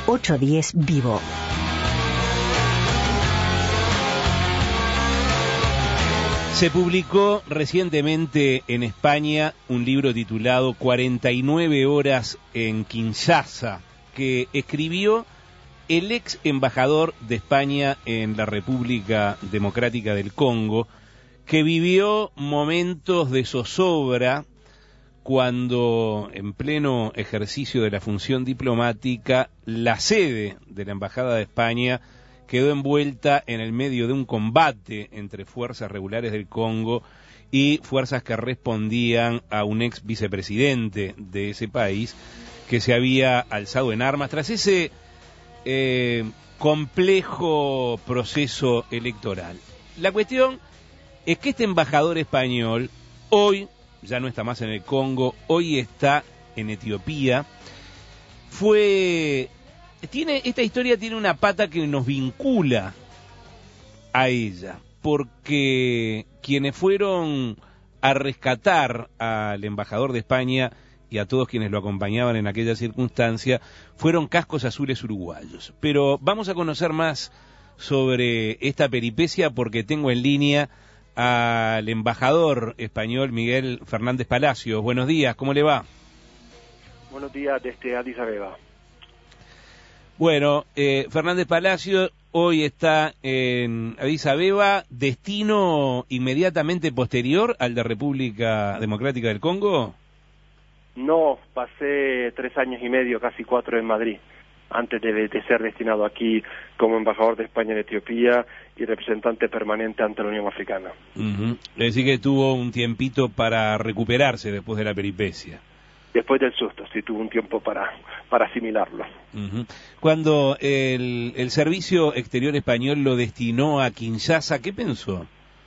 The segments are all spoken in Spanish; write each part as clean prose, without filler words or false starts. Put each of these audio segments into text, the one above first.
810 Vivo. Se publicó recientemente en España un libro titulado 49 horas en Kinshasa, que escribió el ex embajador de España en la República Democrática del Congo, que vivió momentos de zozobra cuando, en pleno ejercicio de la función diplomática, la sede de la Embajada de España quedó envuelta en el medio de un combate entre fuerzas regulares del Congo y fuerzas que respondían a un ex vicepresidente de ese país que se había alzado en armas tras ese complejo proceso electoral. La cuestión es que este embajador español hoy ya no está más en el Congo, hoy está en Etiopía. Esta historia tiene una pata que nos vincula a ella, porque quienes fueron a rescatar al embajador de España y a todos quienes lo acompañaban en aquella circunstancia fueron cascos azules uruguayos. Pero vamos a conocer más sobre esta peripecia porque tengo en línea al embajador español Miguel Fernández Palacios. Buenos días, ¿cómo le va? Buenos días desde Addis Abeba. Bueno, Fernández Palacios hoy está en Addis Abeba, destino inmediatamente posterior al de República Democrática del Congo. No, pasé 3 años y medio, casi 4 en Madrid, antes de ser destinado aquí como embajador de España en Etiopía y representante permanente ante la Unión Africana. Es decir que tuvo un tiempito para recuperarse después de la peripecia. Después del susto, sí, tuvo un tiempo para asimilarlo. Cuando el Servicio Exterior Español lo destinó a Kinshasa, ¿qué pensó?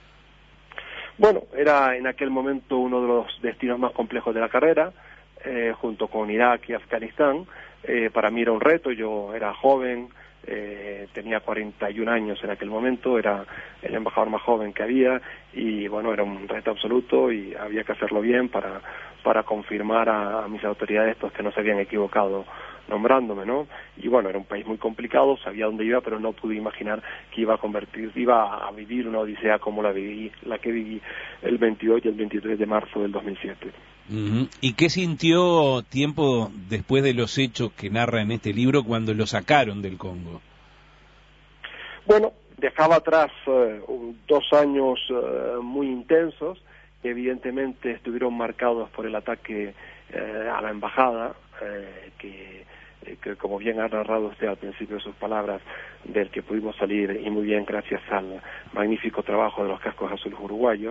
Bueno, era en aquel momento uno de los destinos más complejos de la carrera, junto con Irak y Afganistán. Para mí era un reto, yo era joven, tenía 41 años en aquel momento, era el embajador más joven que había y bueno, era un reto absoluto y había que hacerlo bien para confirmar a mis autoridades pues que no se habían equivocado nombrándome, ¿no? Y bueno, era un país muy complicado, sabía dónde iba, pero no pude imaginar que iba a vivir una odisea como la que viví el 22 y el 23 de marzo del 2007. ¿Y qué sintió tiempo después de los hechos que narra en este libro cuando lo sacaron del Congo? Bueno, dejaba atrás 2 años muy intensos, que evidentemente estuvieron marcados por el ataque a la embajada, que como bien ha narrado usted al principio de sus palabras, del que pudimos salir y muy bien gracias al magnífico trabajo de los cascos azules uruguayos.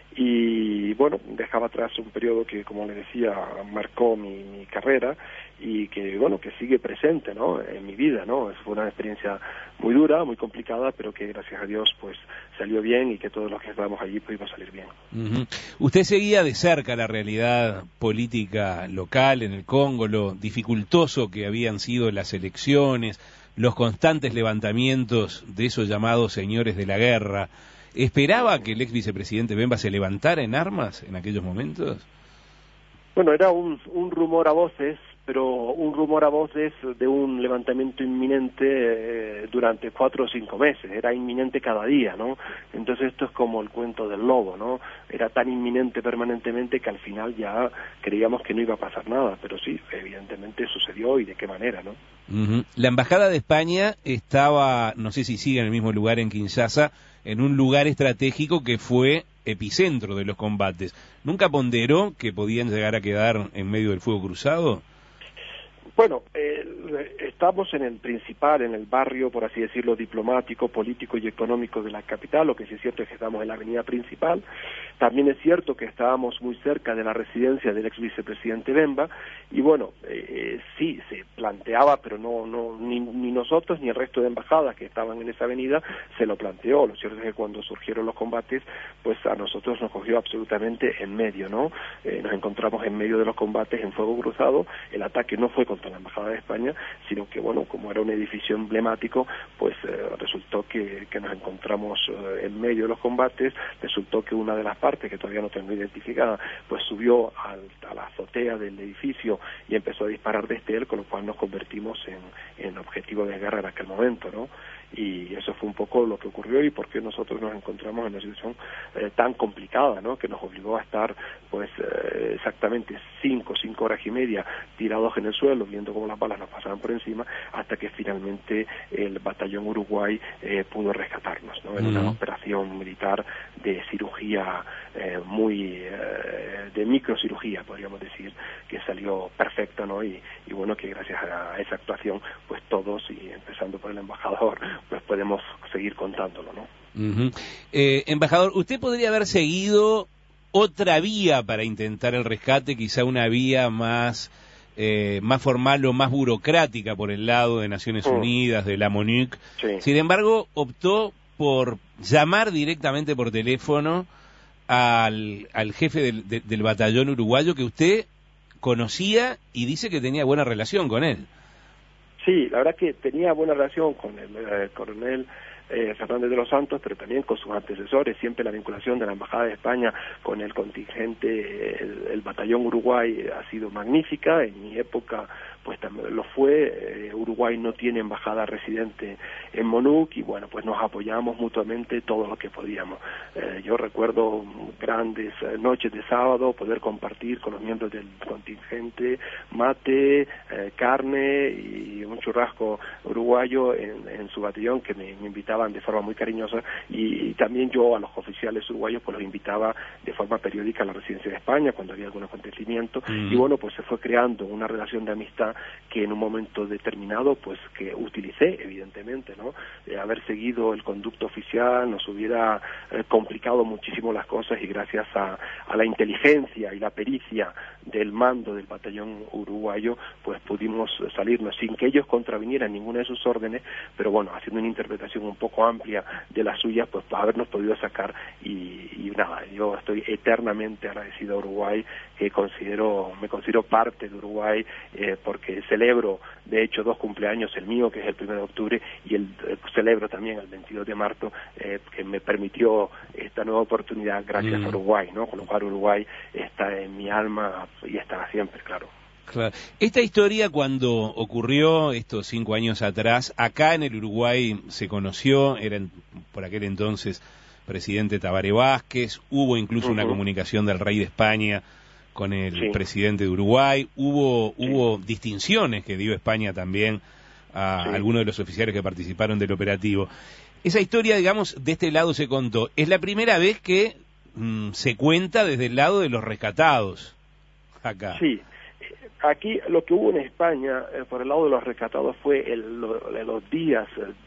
Y bueno, dejaba atrás un periodo que, como le decía, marcó mi carrera y que bueno, que sigue presente, ¿no?, en mi vida, ¿no? Fue una experiencia muy dura, muy complicada, pero que gracias a Dios pues salió bien y que todos los que estábamos allí pudimos salir bien. Usted seguía de cerca la realidad política local en el Congo, lo dificultoso que habían sido las elecciones, los constantes levantamientos de esos llamados señores de la guerra. ¿Esperaba que el ex vicepresidente Bemba se levantara en armas en aquellos momentos? Bueno, era un rumor a voces, pero un rumor a voces de un levantamiento inminente durante 4 o 5 meses. Era inminente cada día, ¿no? Entonces esto es como el cuento del lobo, ¿no? Era tan inminente permanentemente que al final ya creíamos que no iba a pasar nada, pero sí, evidentemente sucedió y de qué manera, ¿no? La Embajada de España estaba, no sé si sigue en el mismo lugar en Kinshasa, en un lugar estratégico que fue epicentro de los combates. ¿Nunca ponderó que podían llegar a quedar en medio del fuego cruzado? Bueno, estamos en el principal, en el barrio, por así decirlo, diplomático, político y económico de la capital. Lo que sí es cierto es que estamos en la avenida principal. También es cierto que estábamos muy cerca de la residencia del ex vicepresidente Bemba. Y bueno, sí, se planteaba, pero ni nosotros ni el resto de embajadas que estaban en esa avenida se lo planteó. Lo cierto es que cuando surgieron los combates, pues a nosotros nos cogió absolutamente en medio, ¿no? Nos encontramos en medio de los combates en fuego cruzado. El ataque no fue contra la Embajada de España, sino que, bueno, como era un edificio emblemático, pues resultó que nos encontramos en medio de los combates. Resultó que una de las partes parte que todavía no tengo identificada, pues subió a la azotea del edificio y empezó a disparar desde él, con lo cual nos convertimos en objetivo de guerra en aquel momento, ¿no? Y eso fue un poco lo que ocurrió y por qué nosotros nos encontramos en una situación tan complicada, ¿no? Que nos obligó a estar pues exactamente 5 horas y media tirados en el suelo viendo cómo las balas nos pasaban por encima, hasta que finalmente el batallón Uruguay pudo rescatarnos, ¿no? En una operación militar de cirugía de microcirugía, podríamos decir, que salió perfecta, ¿no? Y bueno, que gracias a esa actuación pues todos, y empezando por el embajador, pues podemos seguir contándolo, ¿no? Embajador, ¿usted podría haber seguido otra vía para intentar el rescate, quizá una vía más formal o más burocrática por el lado de Naciones Unidas, de la MONUC? Sí. Sin embargo, optó por llamar directamente por teléfono al jefe del batallón uruguayo, que usted conocía y dice que tenía buena relación con él. Sí, la verdad que tenía buena relación con el coronel Fernández de los Santos, pero también con sus antecesores. Siempre la vinculación de la Embajada de España con el contingente, el batallón Uruguay, ha sido magnífica. En mi época pues también lo fue. Uruguay no tiene embajada residente en MONUC y bueno, pues nos apoyamos mutuamente todo lo que podíamos. Yo recuerdo grandes noches de sábado, poder compartir con los miembros del contingente mate, carne y un churrasco uruguayo en su batallón, que me invitaban de forma muy cariñosa, y también yo a los oficiales uruguayos pues los invitaba de forma periódica a la residencia de España cuando había algún acontecimiento. Y bueno, pues se fue creando una relación de amistad que en un momento determinado pues que utilicé, evidentemente, ¿no? Haber seguido el conducto oficial nos hubiera complicado muchísimo las cosas, y gracias a la inteligencia y la pericia del mando del batallón uruguayo pues pudimos salirnos sin que ellos contravinieran ninguna de sus órdenes, pero bueno, haciendo una interpretación un poco amplia de las suyas, pues habernos podido sacar. Y nada, yo estoy eternamente agradecido a Uruguay, que me considero parte de Uruguay, porque celebro de hecho 2 cumpleaños, el mío que es el 1 de octubre y celebro también el 22 de marzo, que me permitió esta nueva oportunidad gracias a Uruguay, ¿no? Con lo cual Uruguay está en mi alma y estará siempre, claro. Claro. Esta historia, cuando ocurrió estos 5 años atrás, acá en el Uruguay se conoció, por aquel entonces presidente Tabaré Vázquez, hubo incluso una comunicación del rey de España con el presidente de Uruguay, hubo distinciones que dio España también a algunos de los oficiales que participaron del operativo. Esa historia, digamos, de este lado se contó. Es la primera vez que se cuenta desde el lado de los rescatados acá. Sí. Aquí lo que hubo en España por el lado de los rescatados fue los días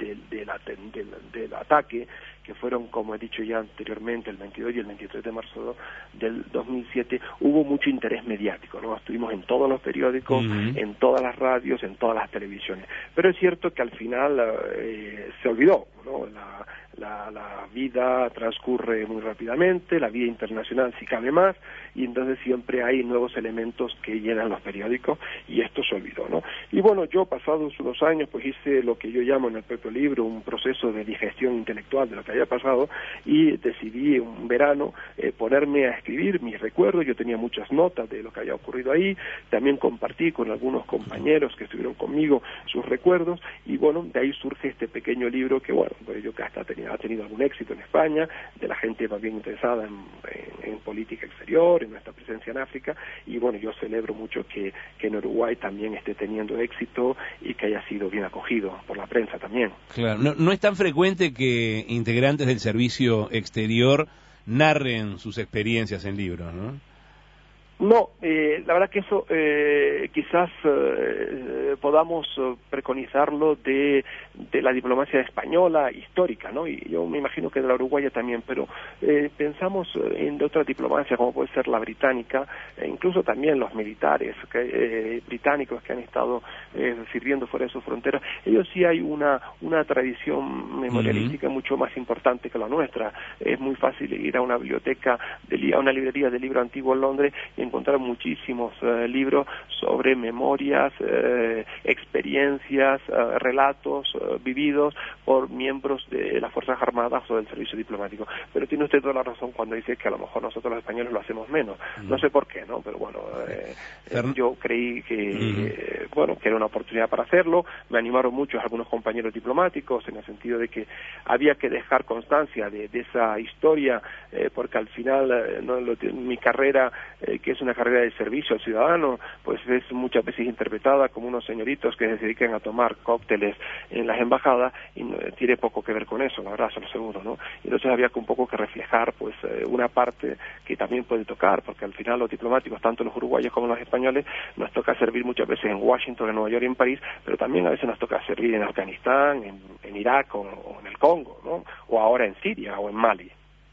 del ataque, que fueron, como he dicho ya anteriormente, el 22 y el 23 de marzo del 2007, hubo mucho interés mediático, ¿no? Estuvimos en todos los periódicos, en todas las radios, en todas las televisiones. Pero es cierto que al final se olvidó, ¿no? La vida transcurre muy rápidamente, la vida internacional sí cabe más, y entonces siempre hay nuevos elementos que llenan los periódicos, y esto se olvidó, ¿no? Y bueno, yo pasados 2 años pues hice lo que yo llamo en el propio libro un proceso de digestión intelectual de lo que había pasado, y decidí un verano ponerme a escribir mis recuerdos. Yo tenía muchas notas de lo que había ocurrido ahí, también compartí con algunos compañeros que estuvieron conmigo sus recuerdos, y bueno, de ahí surge este pequeño libro que bueno, pues yo que hasta ha tenido algún éxito en España, de la gente más bien interesada en política exterior, en nuestra presencia en África, y bueno, yo celebro mucho que en Uruguay también esté teniendo éxito y que haya sido bien acogido por la prensa también. Claro, no es tan frecuente que integrantes del servicio exterior narren sus experiencias en libros, ¿no? No, la verdad que eso quizás podamos preconizarlo de la diplomacia española histórica, ¿no? Y yo me imagino que de la uruguaya también, pero pensamos en de otra diplomacia, como puede ser la británica, e incluso también los militares británicos que han estado sirviendo fuera de sus fronteras. Ellos sí hay una tradición memorialística mucho más importante que la nuestra. Es muy fácil ir a una biblioteca, a una librería de libro antiguo en Londres, y encontrar muchísimos libros sobre memorias, experiencias, relatos vividos por miembros de las Fuerzas Armadas o del servicio diplomático. Pero tiene usted toda la razón cuando dice que a lo mejor nosotros los españoles lo hacemos menos. No sé por qué, ¿no? Pero bueno, yo creí que, bueno, que era una oportunidad para hacerlo. Me animaron mucho algunos compañeros diplomáticos en el sentido de que había que dejar constancia de esa historia, porque al final mi carrera, que es una carrera de servicio al ciudadano, pues es muchas veces interpretada como unos señoritos que se dedican a tomar cócteles en las embajadas y tiene poco que ver con eso, la verdad, se lo aseguro, ¿no? Y entonces había que un poco que reflejar pues una parte que también puede tocar, porque al final los diplomáticos, tanto los uruguayos como los españoles, nos toca servir muchas veces en Washington, en Nueva York y en París, pero también a veces nos toca servir en Afganistán, en Irak o en el Congo, ¿no? O ahora en Siria o en Mali.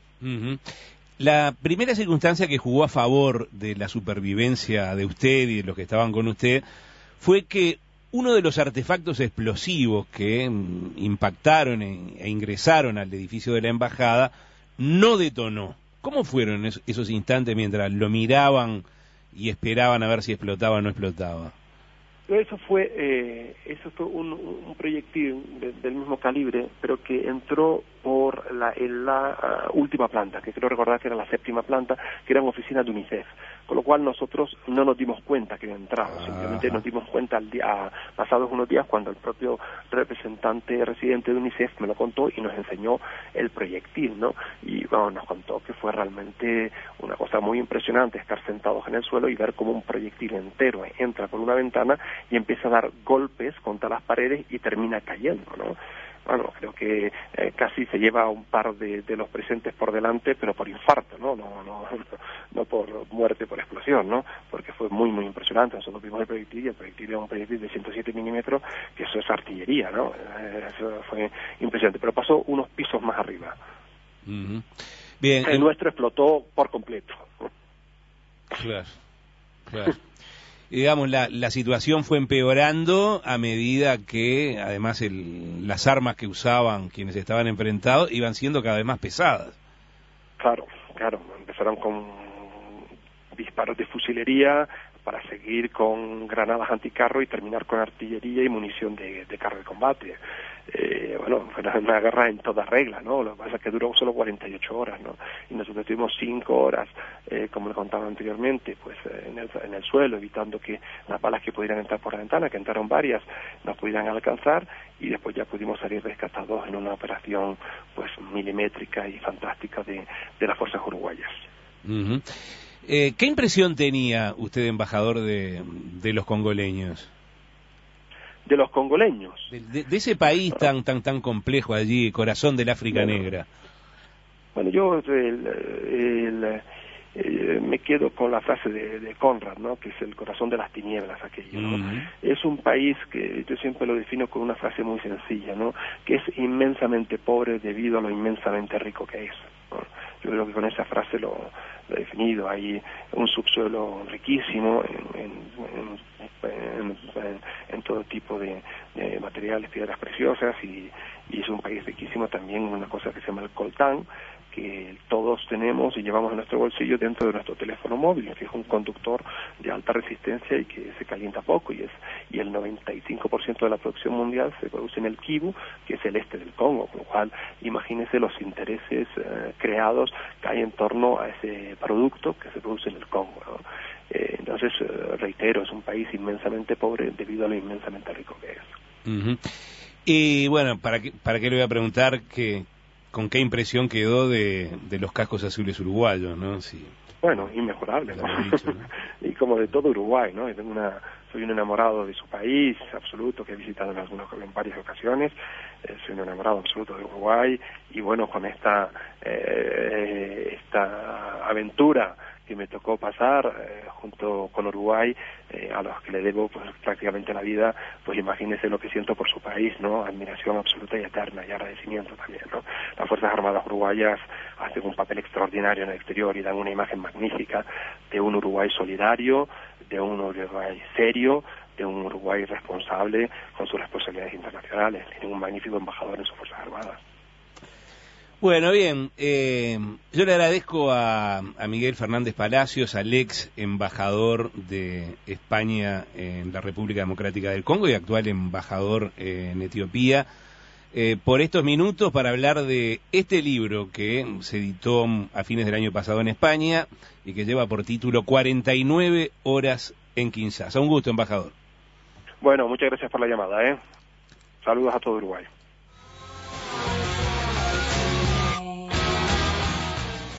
La primera circunstancia que jugó a favor de la supervivencia de usted y de los que estaban con usted fue que uno de los artefactos explosivos que impactaron e ingresaron al edificio de la embajada no detonó. ¿Cómo fueron esos instantes mientras lo miraban y esperaban a ver si explotaba o no explotaba? Eso fue un proyectil del mismo calibre, pero que entró por la última planta, que creo recordar que era la 7ª planta, que eran oficinas de UNICEF, con lo cual nosotros no nos dimos cuenta que había entrado, simplemente nos dimos cuenta pasados unos días cuando el propio representante residente de UNICEF me lo contó y nos enseñó el proyectil, ¿no? Y bueno, nos contó que fue realmente una cosa muy impresionante estar sentados en el suelo y ver cómo un proyectil entero entra por una ventana y empieza a dar golpes contra las paredes y termina cayendo, ¿no? Bueno, creo que casi se lleva a un par de los presentes por delante, pero por infarto, ¿no? No por muerte por explosión, ¿no? Porque fue muy, muy impresionante. Nosotros vimos el proyectil y el proyectil era un proyectil de 107 milímetros, que eso es artillería, ¿no? Eso fue impresionante, pero pasó unos pisos más arriba. Bien, el nuestro explotó por completo. Claro. Digamos, la situación fue empeorando a medida que, además, las armas que usaban quienes estaban enfrentados iban siendo cada vez más pesadas. Claro. Empezaron con disparos de fusilería para seguir con granadas anticarro y terminar con artillería y munición de carro de combate. Bueno, fue una guerra en toda regla, ¿no? Lo que pasa es que duró solo 48 horas, ¿no? Y nosotros tuvimos 5 horas, como les contaba anteriormente, pues en el suelo, evitando que las balas que pudieran entrar por la ventana, que entraron varias, nos pudieran alcanzar, y después ya pudimos salir rescatados en una operación pues milimétrica y fantástica de las fuerzas uruguayas. ¿Qué impresión tenía usted, embajador, de los congoleños? De los congoleños. De ese país tan complejo allí, corazón del África Negra. Bueno, yo me quedo con la frase de Conrad, ¿no? Que es el corazón de las tinieblas aquello, ¿no? Es un país que yo siempre lo defino con una frase muy sencilla, ¿no? Que es inmensamente pobre debido a lo inmensamente rico que es, ¿no? Yo creo que con esa frase lo he definido. Hay un subsuelo riquísimo en todo tipo de materiales, piedras preciosas, y es un país riquísimo también en una cosa que se llama el coltán, que todos tenemos y llevamos en nuestro bolsillo dentro de nuestro teléfono móvil, que es un conductor de alta resistencia y que se calienta poco, y el 95% de la producción mundial se produce en el Kivu, que es el este del Congo, con lo cual imagínese los intereses creados que hay en torno a ese producto que se produce en el Congo, ¿no? Entonces, reitero, es un país inmensamente pobre debido a lo inmensamente rico que es. Y bueno, ¿para qué le voy a preguntar con qué impresión quedó de los cascos azules uruguayos, ¿no? Sí. Bueno, inmejorable, ¿no? Dicho, ¿no? Y como de todo Uruguay, ¿no? Soy un enamorado de su país, absoluto, que he visitado en varias ocasiones. Soy un enamorado absoluto de Uruguay, y bueno, con esta aventura que me tocó pasar junto con Uruguay, a los que le debo pues prácticamente la vida, pues imagínese lo que siento por su país, ¿no? Admiración absoluta y eterna, y agradecimiento también, ¿no? Las Fuerzas Armadas uruguayas hacen un papel extraordinario en el exterior y dan una imagen magnífica de un Uruguay solidario, de un Uruguay serio, de un Uruguay responsable con sus responsabilidades internacionales. Tienen un magnífico embajador en sus Fuerzas Armadas. Bueno, bien, yo le agradezco a Miguel Fernández Palacios, al ex embajador de España en la República Democrática del Congo y actual embajador en Etiopía, por estos minutos para hablar de este libro que se editó a fines del año pasado en España y que lleva por título 49 horas en Kinshasa. Un gusto, embajador. Bueno, muchas gracias por la llamada, Saludos a todo Uruguay.